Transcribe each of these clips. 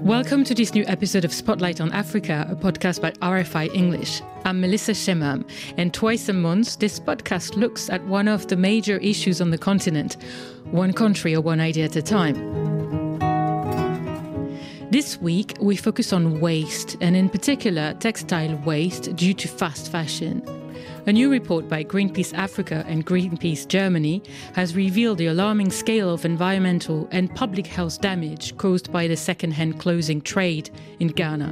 Welcome to this new episode of Spotlight on Africa, a podcast by RFI English. I'm Melissa Shemam, and twice a month, this podcast looks at one of the major issues on the continent, one country or one idea at a time. This week, we focus on waste, and in particular, textile waste due to fast fashion. A new report by Greenpeace Africa and Greenpeace Germany has revealed the alarming scale of environmental and public health damage caused by the second-hand clothing trade in Ghana.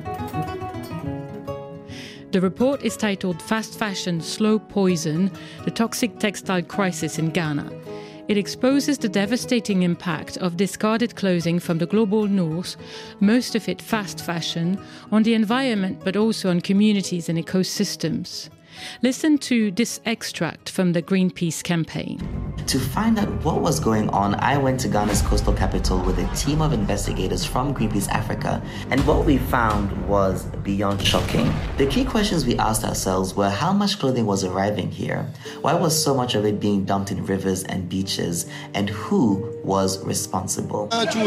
The report is titled Fast Fashion Slow Poison, the Toxic Textile Crisis in Ghana. It exposes the devastating impact of discarded clothing from the global north, most of it fast fashion, on the environment but also on communities and ecosystems. Listen to this extract from the Greenpeace campaign. To find out what was going on, I went to Ghana's coastal capital with a team of investigators from Greenpeace Africa, and what we found was beyond shocking. The key questions we asked ourselves were how much clothing was arriving here, why was so much of it being dumped in rivers and beaches, and who was responsible.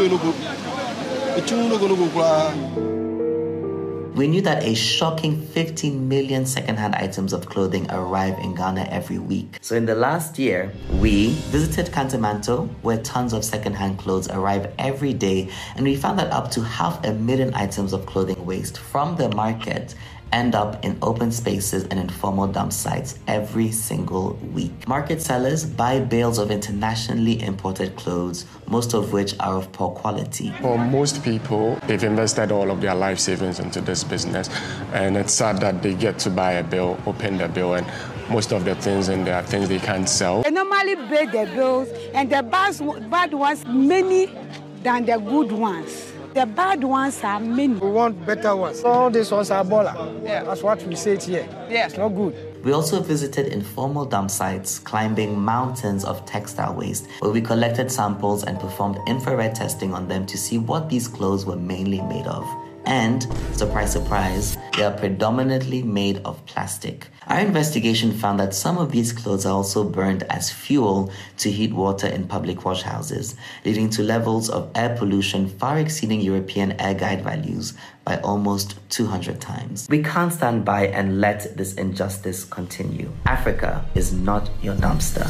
We knew that a shocking 15 million second-hand items of clothing arrive in Ghana every week. So in the last year, we visited Kantamanto, where tons of second-hand clothes arrive every day, and we found that up to 500,000 items of clothing waste from the market end up in open spaces and informal dump sites every single week. Market sellers buy bales of internationally imported clothes, most of which are of poor quality. For most people, they've invested all of their life savings into this business, and it's sad that they get to buy a bill, open the bill, and most of the things in there are things they can't sell. They normally break the bills, and the bad ones many than the good ones. The bad ones are many. We want better ones. All these ones are baller. Yeah. That's what we say here. Yeah. It's not good. We also visited informal dump sites, climbing mountains of textile waste, where we collected samples and performed infrared testing on them to see what these clothes were mainly made of. And, surprise, surprise, they are predominantly made of plastic. Our investigation found that some of these clothes are also burned as fuel to heat water in public washhouses, leading to levels of air pollution far exceeding European air guide values by almost 200 times. We can't stand by and let this injustice continue. Africa is not your dumpster.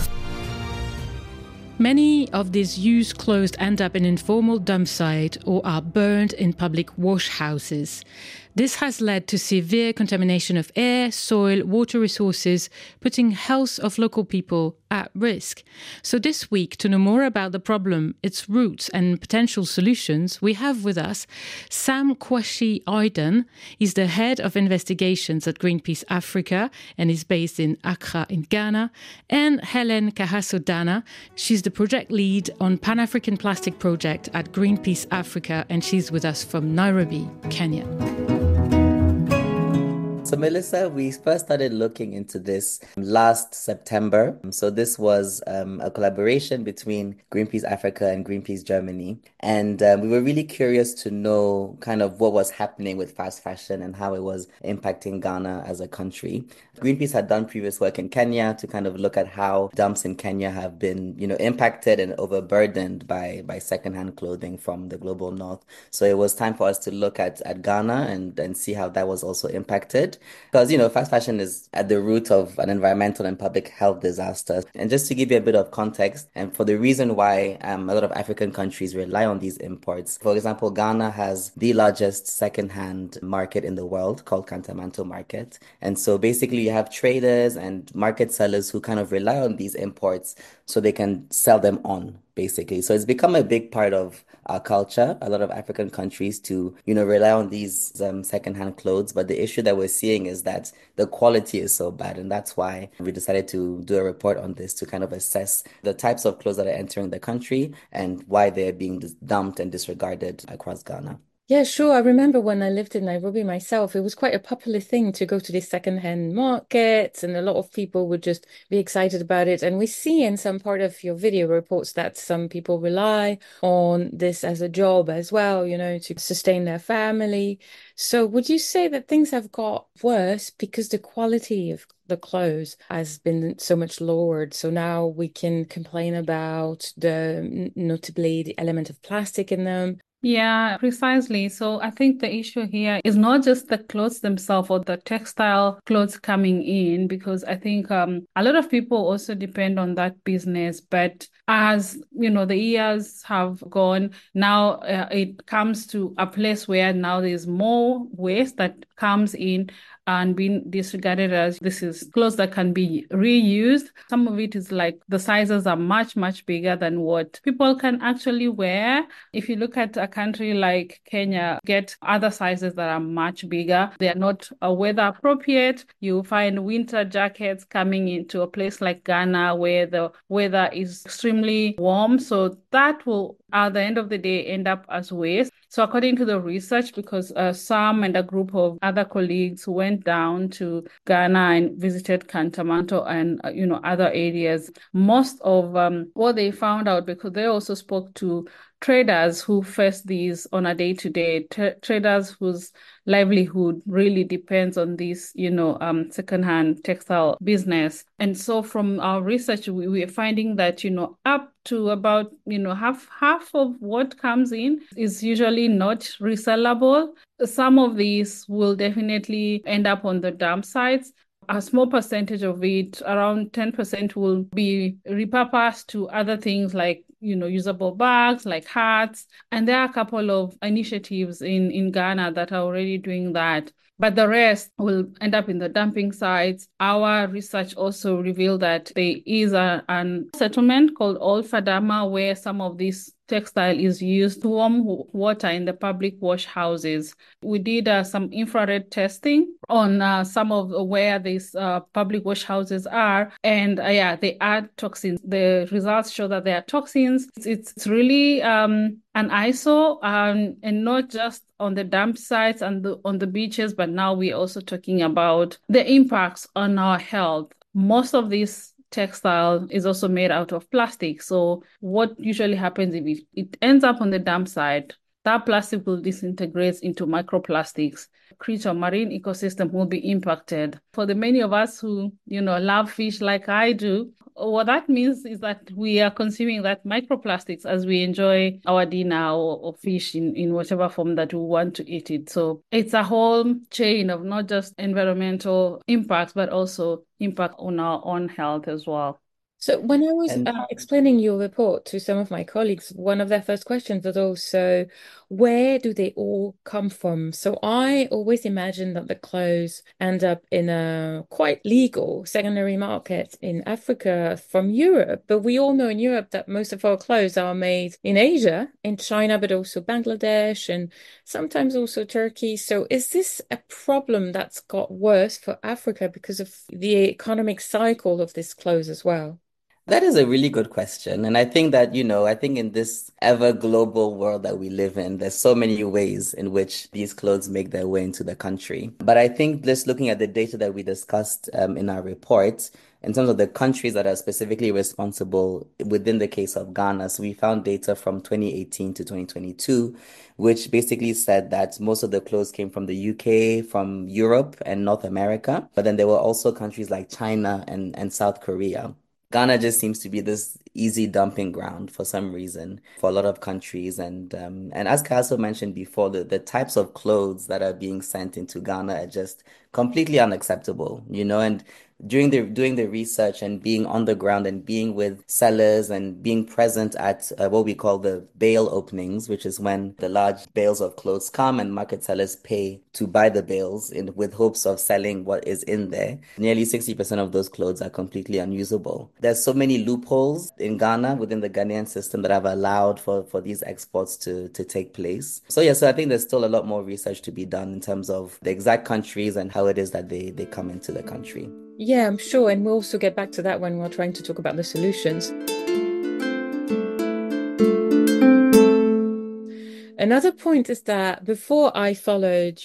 Many of these used clothes end up in informal dump sites or are burned in public wash houses. This has led to severe contamination of air, soil, water resources, putting health of local people at risk. So this week, to know more about the problem, its roots and potential solutions, we have with us Sam Kwashi Aidan. He's the head of investigations at Greenpeace Africa and is based in Accra in Ghana, and Helen Kahaso-Dana. She's the project lead on Pan-African Plastic Project at Greenpeace Africa, and she's with us from Nairobi, Kenya. So Melissa, we first started looking into this last September. So this was a collaboration between Greenpeace Africa and Greenpeace Germany. And we were really curious to know kind of what was happening with fast fashion and how it was impacting Ghana as a country. Greenpeace had done previous work in Kenya to kind of look at how dumps in Kenya have been, impacted and overburdened by secondhand clothing from the global north. So it was time for us to look at Ghana and see how that was also impacted. Because, fast fashion is at the root of an environmental and public health disaster. And just to give you a bit of context, and for the reason why a lot of African countries rely on these imports. For example, Ghana has the largest second-hand market in the world called Kantamanto Market. And so basically you have traders and market sellers who kind of rely on these imports so they can sell them on, basically. So it's become a big part of our culture, a lot of African countries to, rely on these secondhand clothes. But the issue that we're seeing is that the quality is so bad. And that's why we decided to do a report on this to kind of assess the types of clothes that are entering the country and why they're being dumped and disregarded across Ghana. Yeah, sure. I remember when I lived in Nairobi myself, it was quite a popular thing to go to these secondhand markets, and a lot of people would just be excited about it. And we see in some part of your video reports that some people rely on this as a job as well, to sustain their family. So would you say that things have got worse because the quality of the clothes has been so much lowered? So now we can complain about notably the element of plastic in them. Yeah, precisely. So I think the issue here is not just the clothes themselves or the textile clothes coming in, because I think a lot of people also depend on that business. But as you know, the years have gone, now it comes to a place where now there's more waste that comes in and being disregarded as this is clothes that can be reused. Some of it is like the sizes are much, much bigger than what people can actually wear. If you look at a country like Kenya, get other sizes that are much bigger. They are not weather appropriate. You find winter jackets coming into a place like Ghana where the weather is extremely warm. So that will, at the end of the day, end up as waste. So according to the research, because Sam and a group of other colleagues went down to Ghana and visited Kantamanto and other areas, most of what they found out, because they also spoke to traders who face these on a day-to-day, traders whose livelihood really depends on this, secondhand textile business. And so from our research, we are finding that, up to about, half of what comes in is usually not resellable. Some of these will definitely end up on the dump sites. A small percentage of it, around 10%, will be repurposed to other things like, usable bags, like hats. And there are a couple of initiatives in Ghana that are already doing that. But the rest will end up in the dumping sites. Our research also revealed that there is a settlement called Old Fadama where some of this textile is used to warm water in the public wash houses. We did some infrared testing on some of where these public wash houses are, and they add toxins. The results show that there are toxins. It's really an eyesore, and not just on the dump sites and on the beaches, but now we're also talking about the impacts on our health. Most of these textile is also made out of plastic. So what usually happens if it ends up on the dump site, that plastic will disintegrate into microplastics. Creature marine ecosystem will be impacted. For the many of us who, love fish like I do, what that means is that we are consuming that microplastics as we enjoy our dinner or fish in whatever form that we want to eat it. So it's a whole chain of not just environmental impacts, but also impact on our own health as well. So when I was explaining your report to some of my colleagues, one of their first questions was also, where do they all come from? So I always imagine that the clothes end up in a quite legal secondary market in Africa from Europe. But we all know in Europe that most of our clothes are made in Asia, in China, but also Bangladesh and sometimes also Turkey. So is this a problem that's got worse for Africa because of the economic cycle of this clothes as well? That is a really good question. And I think that, I think in this ever global world that we live in, there's so many ways in which these clothes make their way into the country. But I think just looking at the data that we discussed in our report, in terms of the countries that are specifically responsible within the case of Ghana, so we found data from 2018 to 2022, which basically said that most of the clothes came from the UK, from Europe and North America. But then there were also countries like China and South Korea. Ghana just seems to be this easy dumping ground for some reason for a lot of countries. And as Kaso mentioned before, the types of clothes that are being sent into Ghana are just completely unacceptable, and doing the research and being on the ground and being with sellers and being present at what we call the bale openings, which is when the large bales of clothes come and market sellers pay to buy the bales with hopes of selling what is in there. Nearly 60% of those clothes are completely unusable. There's so many loopholes in Ghana within the Ghanaian system that have allowed for these exports to take place. So I think there's still a lot more research to be done in terms of the exact countries and how it is that they come into the country. Yeah, I'm sure. And we'll also get back to that when we're trying to talk about the solutions. Another point is that before I followed your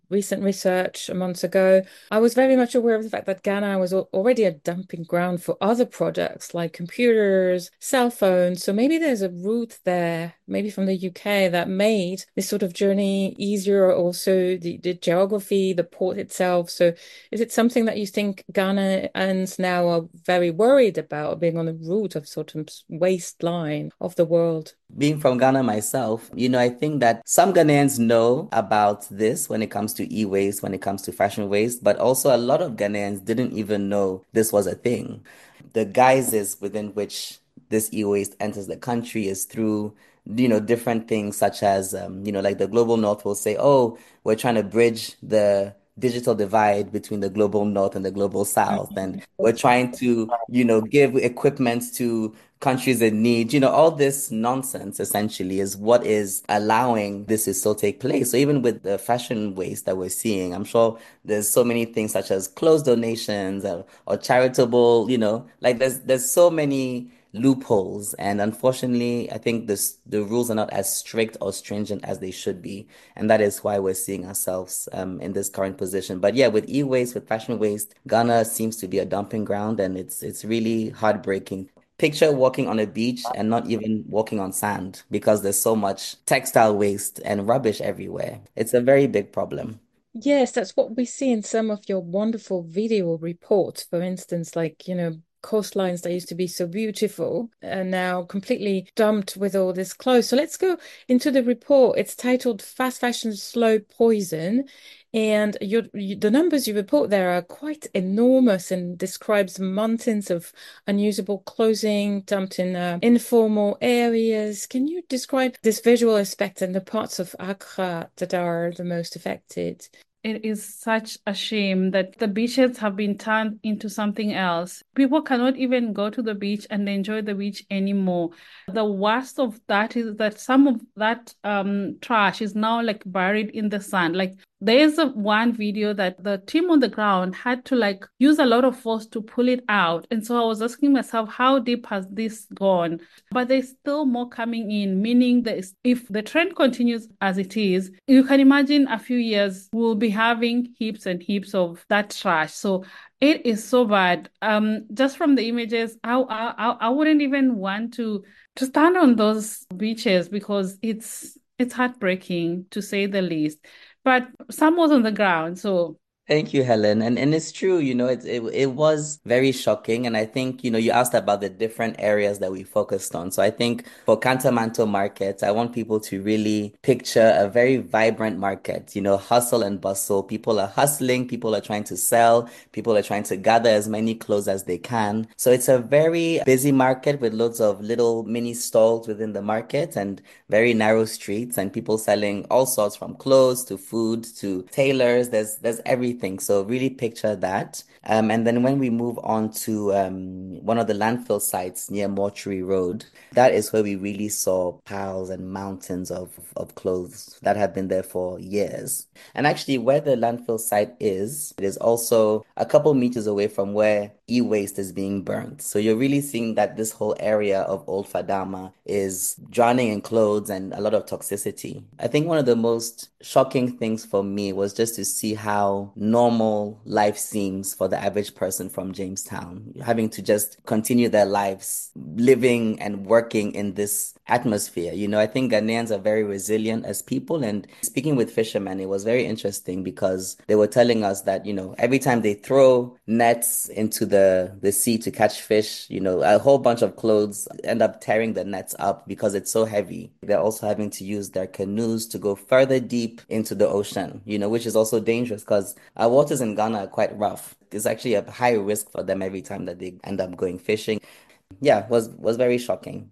recent research months ago, I was very much aware of the fact that Ghana was already a dumping ground for other products like computers, cell phones. So maybe there's a route there, maybe from the UK, that made this sort of journey easier. Also, the geography, the port itself. So is it something that you think Ghanaians now are very worried about, being on the route of sort of waistline of the world? Being from Ghana myself, I think that some Ghanaians know about this when it comes to e-waste, when it comes to fashion waste, but also a lot of Ghanaians didn't even know this was a thing. The guises within which this e-waste enters the country is through, different things such as, like the Global North will say, oh, we're trying to bridge the digital divide between the global north and the global south. And we're trying to, give equipment to countries in need. All this nonsense essentially is what is allowing this to still take place. So even with the fashion waste that we're seeing, I'm sure there's so many things such as clothes donations or charitable, like there's so many loopholes. And unfortunately, I think the rules are not as strict or stringent as they should be. And that is why we're seeing ourselves in this current position. But yeah, with e-waste, with fashion waste, Ghana seems to be a dumping ground, and it's really heartbreaking. Picture walking on a beach and not even walking on sand because there's so much textile waste and rubbish everywhere. It's a very big problem. Yes, that's what we see in some of your wonderful video reports. For instance, like, coastlines that used to be so beautiful are now completely dumped with all this clothes. So let's go into the report. It's titled Fast Fashion Slow Poison. And the numbers you report there are quite enormous and describes mountains of unusable clothing dumped in informal areas. Can you describe this visual aspect and the parts of Accra that are the most affected? It is such a shame that the beaches have been turned into something else. People cannot even go to the beach and enjoy the beach anymore. The worst of that is that some of that trash is now like buried in the sand. Like there is one video that the team on the ground had to use a lot of force to pull it out. And so I was asking myself, how deep has this gone? But there's still more coming in, meaning that if the trend continues as it is, you can imagine a few years we'll be having heaps and heaps of that trash. So it is so bad. Just from the images, I wouldn't even want to stand on those beaches because it's heartbreaking to say the least. But some was on the ground, so. Thank you, Helen. And it's true, it was very shocking. And I think, you asked about the different areas that we focused on. So I think for Kantamanto Market, I want people to really picture a very vibrant market, hustle and bustle. People are hustling, people are trying to sell, people are trying to gather as many clothes as they can. So it's a very busy market with loads of little mini stalls within the market and very narrow streets and people selling all sorts from clothes to food to tailors. There's everything. So really picture that. And then when we move on to one of the landfill sites near Mortuary Road, that is where we really saw piles and mountains of clothes that have been there for years. And actually where the landfill site is, it is also a couple meters away from where e-waste is being burnt. So you're really seeing that this whole area of Old Fadama is drowning in clothes and a lot of toxicity. I think one of the most shocking things for me was just to see how normal life seems for the average person from Jamestown, having to just continue their lives living and working in this atmosphere. I think Ghanaians are very resilient as people. And speaking with fishermen, it was very interesting because they were telling us that, every time they throw nets into the sea to catch fish, a whole bunch of clothes end up tearing the nets up because it's so heavy. They're also having to use their canoes to go further deep into the ocean, which is also dangerous because our waters in Ghana are quite rough. It's actually a high risk for them every time that they end up going fishing. Yeah, was very shocking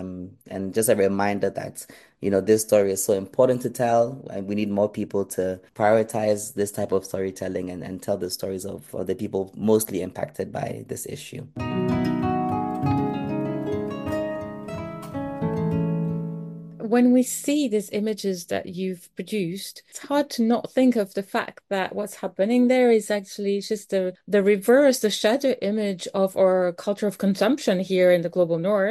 and just a reminder that this story is so important to tell, and we need more people to prioritize this type of storytelling and tell the stories of the people mostly impacted by this issue. When we see these images that you've produced, it's hard to not think of the fact that what's happening there is actually just the reverse, the shadow image of our culture of consumption here in the global north.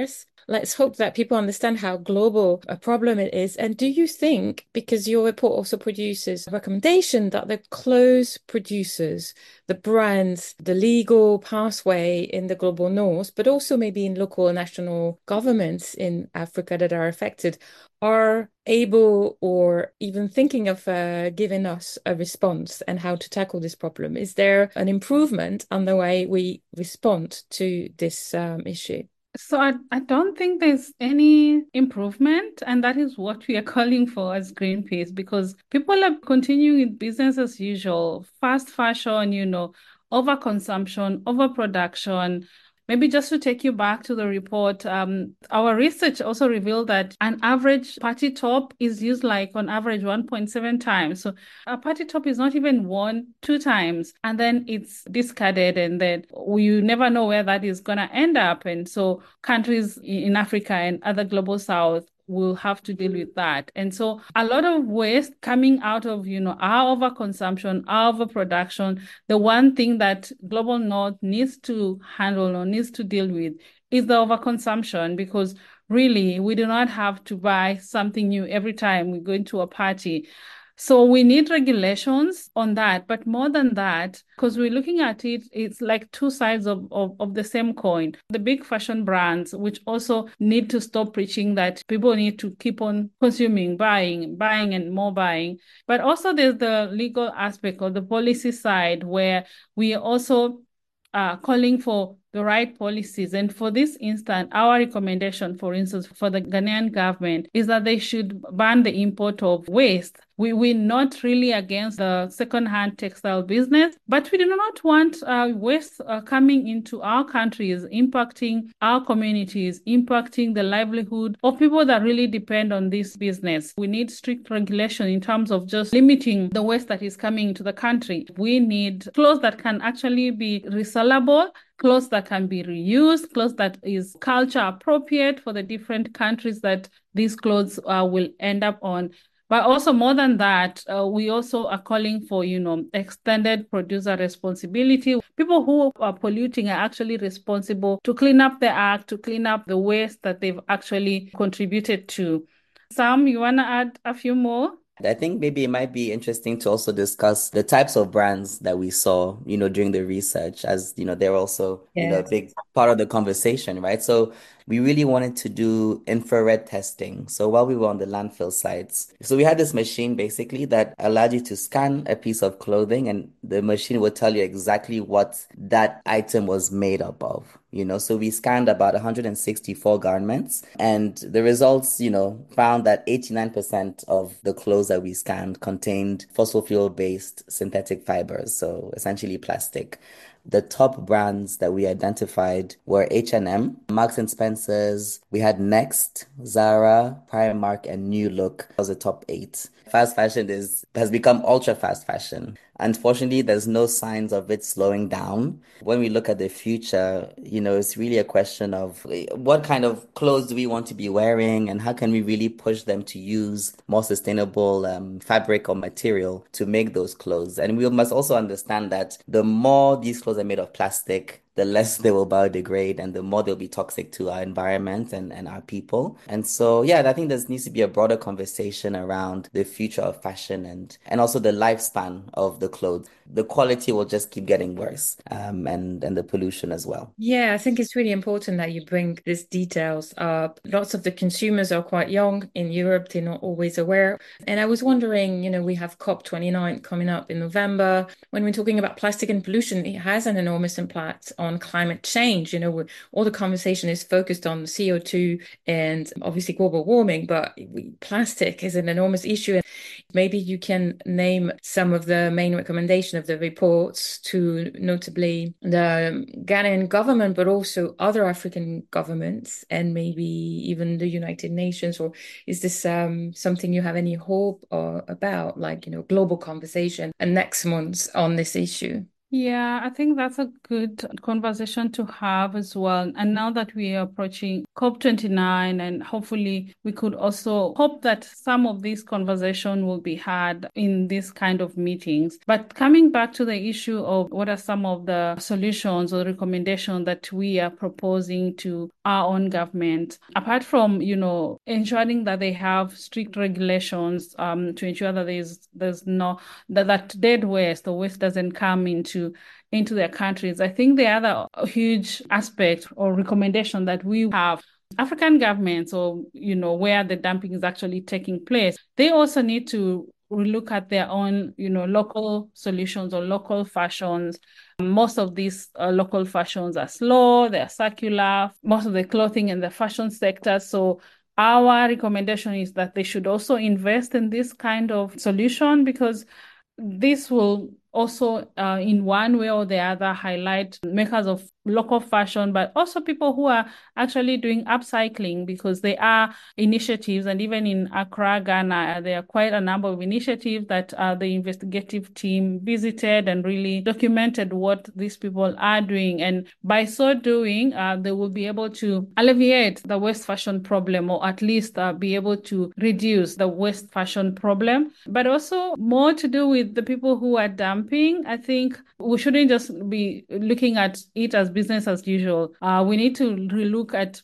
let's hope that people understand how global a problem it is. And do you think, because your report also produces a recommendation that the clothes producers, the brands, the legal pathway in the global north, but also maybe in local and national governments in Africa that are affected, are able or even thinking of giving us a response and how to tackle this problem? Is there an improvement on the way we respond to this issue? So I don't think there's any improvement, and that is what we are calling for as Greenpeace, because people are continuing with business as usual, fast fashion, overconsumption, overproduction. Maybe just to take you back to the report, our research also revealed that an average party top is used like on average 1.7 times. So a party top is not even worn 2 times, and then it's discarded, and then you never know where that is going to end up. And so countries in Africa and other global south will have to deal with that. And so a lot of waste coming out of, our overconsumption, our overproduction. The one thing that Global North needs to handle or needs to deal with is the overconsumption, because really we do not have to buy something new every time we go into a party. So we need regulations on that. But more than that, because we're looking at it, it's like two sides of the same coin. The big fashion brands, which also need to stop preaching that people need to keep on consuming, buying and more buying. But also there's the legal aspect or the policy side, where we also calling for the right policies. And for this instance, our recommendation, for instance, for the Ghanaian government is that they should ban the import of waste. We're not really against the second-hand textile business, but we do not want waste coming into our countries, impacting our communities, impacting the livelihood of people that really depend on this business. We need strict regulation in terms of just limiting the waste that is coming into the country. We need clothes that can actually be resellable, clothes that can be reused, clothes that is culture appropriate for the different countries that these clothes will end up on. But also more than that, we also are calling for, extended producer responsibility. People who are polluting are actually responsible to clean up the act, to clean up the waste that they've actually contributed to. Sam, you want to add a few more? I think maybe it might be interesting to also discuss the types of brands that we saw, during the research, as, they're also, a big part of the conversation, right? So we really wanted to do infrared testing. So while we were on the landfill sites, so we had this machine basically that allowed you to scan a piece of clothing, and the machine would tell you exactly what that item was made up of. So we scanned about 164 garments, and the results, found that 89% of the clothes that we scanned contained fossil fuel-based synthetic fibers, so essentially plastic. The top brands that we identified were H&M, Marks and Spencer's, we had Next, Zara, Primark, and New Look. That was the top 8. Fast fashion has become ultra fast fashion. Unfortunately, there's no signs of it slowing down. When we look at the future, it's really a question of what kind of clothes do we want to be wearing, and how can we really push them to use more sustainable fabric or material to make those clothes. And we must also understand that the more these clothes are made of plastic, the less they will biodegrade and the more they'll be toxic to our environment and our people. And so, I think there needs to be a broader conversation around the future of fashion and also the lifespan of the clothes. The quality will just keep getting worse, and the pollution as well. Yeah, I think it's really important that you bring these details up. Lots of the consumers are quite young in Europe. They're not always aware. And I was wondering, we have COP29 coming up in November. When we're talking about plastic and pollution, it has an enormous impact on climate change. All the conversation is focused on CO2 and obviously global warming, but plastic is an enormous issue. Maybe you can name some of the main recommendations of the reports to notably the Ghanaian government, but also other African governments and maybe even the United Nations. Or is this something you have any hope about, global conversation and next month on this issue? Yeah, I think that's a good conversation to have as well. And now that we are approaching COP29, and hopefully we could also hope that some of this conversation will be had in this kind of meetings. But coming back to the issue of what are some of the solutions or recommendations that we are proposing to our own government, apart from, ensuring that they have strict regulations to ensure that there's no that dead waste or waste doesn't come into their countries. I think the other huge aspect or recommendation that we have, African governments, or where the dumping is actually taking place, they also need to relook at their own local solutions or local fashions. Most of these local fashions are slow, they're circular, most of the clothing in the fashion sector. So our recommendation is that they should also invest in this kind of solution, because this will also, in one way or the other, highlight makers of local fashion, but also people who are actually doing upcycling, because there are initiatives, and even in Accra, Ghana, there are quite a number of initiatives that the investigative team visited and really documented what these people are doing. And by so doing, they will be able to alleviate the waste fashion problem, or at least be able to reduce the waste fashion problem. But also more to do with the people who are dumping. I think we shouldn't just be looking at it as business as usual. We need to relook at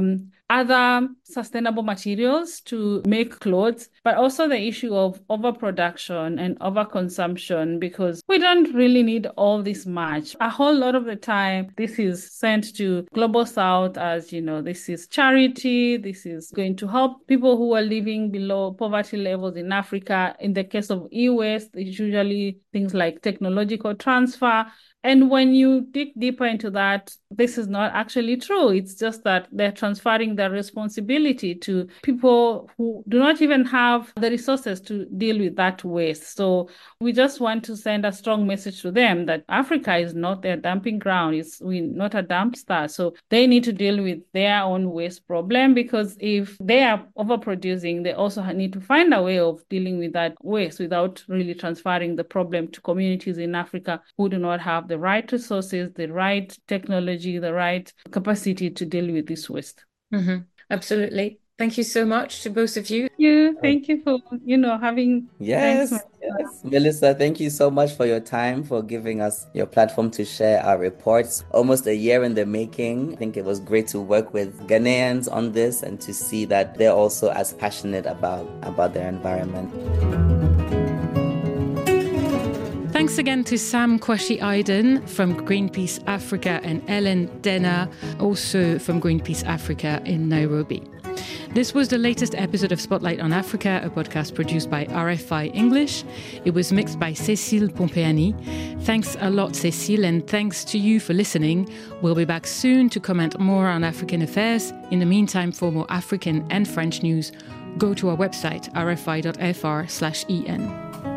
other sustainable materials to make clothes, but also the issue of overproduction and overconsumption, because we don't really need all this much. A whole lot of the time, this is sent to Global South as, this is charity, this is going to help people who are living below poverty levels in Africa. In the case of e-waste, it's usually things like technological transfer. And when you dig deeper into that, this is not actually true. It's just that they're transferring their responsibility to people who do not even have the resources to deal with that waste. So we just want to send a strong message to them that Africa is not their dumping ground. We're not a dumpster. So they need to deal with their own waste problem, because if they are overproducing, they also need to find a way of dealing with that waste without really transferring the problem to communities in Africa who do not have the right resources, the right technology, the right capacity to deal with this waste. Mm-hmm. Absolutely. Thank you so much to both of you. Thank you for, having... Yes, yes. Melissa, thank you so much for your time, for giving us your platform to share our reports. Almost a year in the making. I think it was great to work with Ghanaians on this and to see that they're also as passionate about their environment. Thanks again to Sam Kwashi-Aiden from Greenpeace Africa and Ellen Denner, also from Greenpeace Africa in Nairobi. This was the latest episode of Spotlight on Africa, a podcast produced by RFI English. It was mixed by Cécile Pompeani. Thanks a lot, Cécile, and thanks to you for listening. We'll be back soon to comment more on African affairs. In the meantime, for more African and French news, go to our website, rfi.fr/en.